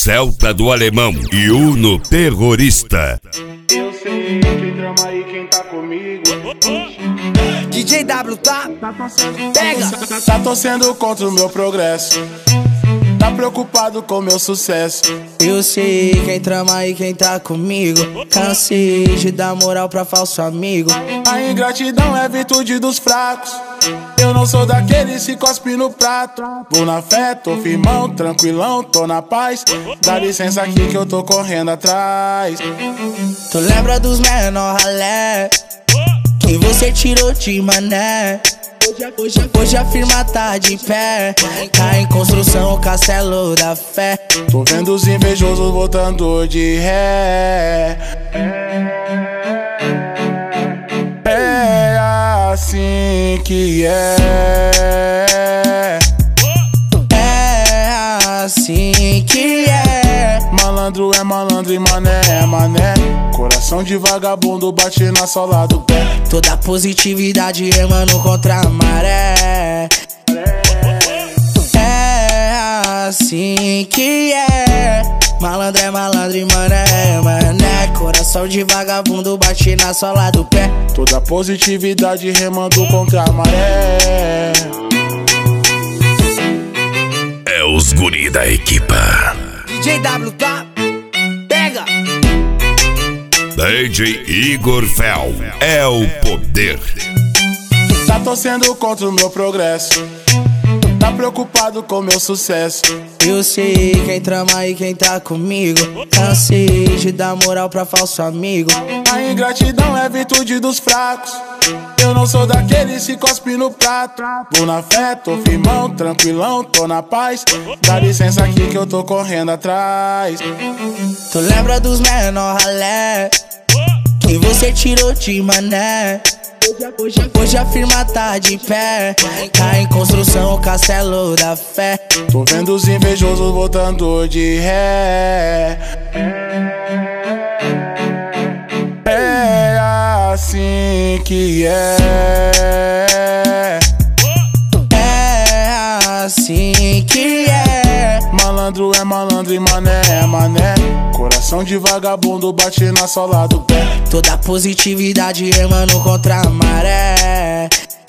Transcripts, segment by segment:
Celta do Alemão e Uno Terrorista. Eu sei quem trama e quem tá comigo. DJ W, tá? Pega! Tá torcendo contra o meu progresso. Tá preocupado com meu sucesso. Eu sei quem trama e quem tá comigo. Cansei de dar moral pra falso amigo. A ingratidão é virtude dos fracos. Eu não sou daqueles que cospe no prato. Vou na fé, tô firmão, tranquilão, tô na paz. Dá licença aqui que eu tô correndo atrás. Tu lembra dos menor ralé que você tirou de mané? Hoje a firma tá de pé. Tá em construção o castelo da fé. Tô vendo os invejosos voltando de ré. É assim que é. É assim que é. Malandro é malandro e mané é mané. Coração de vagabundo bate na sola do pé. Toda positividade remando contra a maré. É assim que é. Malandro é malandro e mané é mané. Coração de vagabundo bate na sola do pé. Toda positividade remando contra a maré. É os guri da equipa. DJ W, tá? Pega! DJ Igor Fel é o poder. Tá torcendo contra o meu progresso. Tá preocupado com meu sucesso. Eu sei quem trama e quem tá comigo. Cansei de dar moral pra falso amigo. A ingratidão é virtude dos fracos. Eu não sou daqueles que cospe no prato. Vou na fé, tô firmão, tranquilão, tô na paz. Dá licença aqui que eu tô correndo atrás. Tu lembra dos menor ralé que você tirou de mané? Hoje a firma tá de pé. Tá em construção o castelo da fé. Tô vendo os invejosos voltando de ré. É assim que é. É assim que é. Malandro é malandro e mané é mané. Coração de vagabundo bate na sola do pé. Toda positividade remando contra a maré.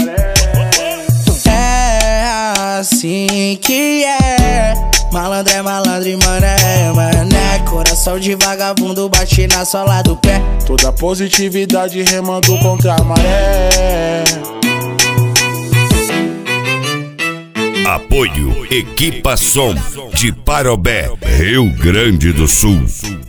É assim que é. Malandro é malandro e mané é mané. Coração de vagabundo bate na sola do pé. Toda positividade remando contra a maré. Apoio Equipa Som de Parobé, Rio Grande do Sul.